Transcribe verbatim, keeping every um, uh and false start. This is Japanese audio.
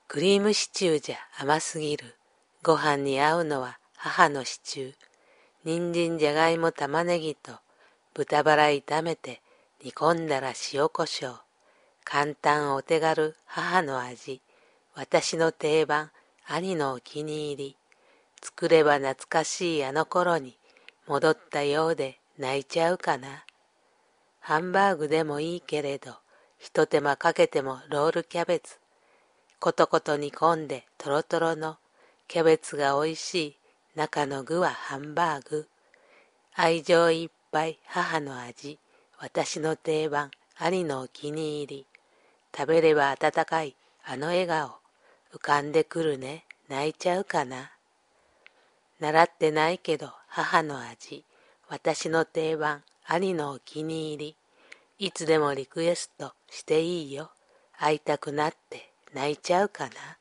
クリームシチューじゃ甘すぎる。ご飯に合うのは母のシチュー。人参じゃがいも玉ねぎと豚バラ炒めて煮込んだら塩コショウ。簡単お手軽母の味。私の定番兄のお気に入り。作れば懐かしいあの頃に戻ったようで泣いちゃうかな。ハンバーグでもいいけれど、一手間かけてもロールキャベツ。ことこと煮込んでトロトロのキャベツがおいしい。中の具はハンバーグ。愛情いっぱい母の味。私の定番兄のお気に入り。食べれば温かいあの笑顔。浮かんでくるね。泣いちゃうかな。習ってないけど母の味。私の定番兄のお気に入り。いつでもリクエストしていいよ。会いたくなって泣いちゃうかな。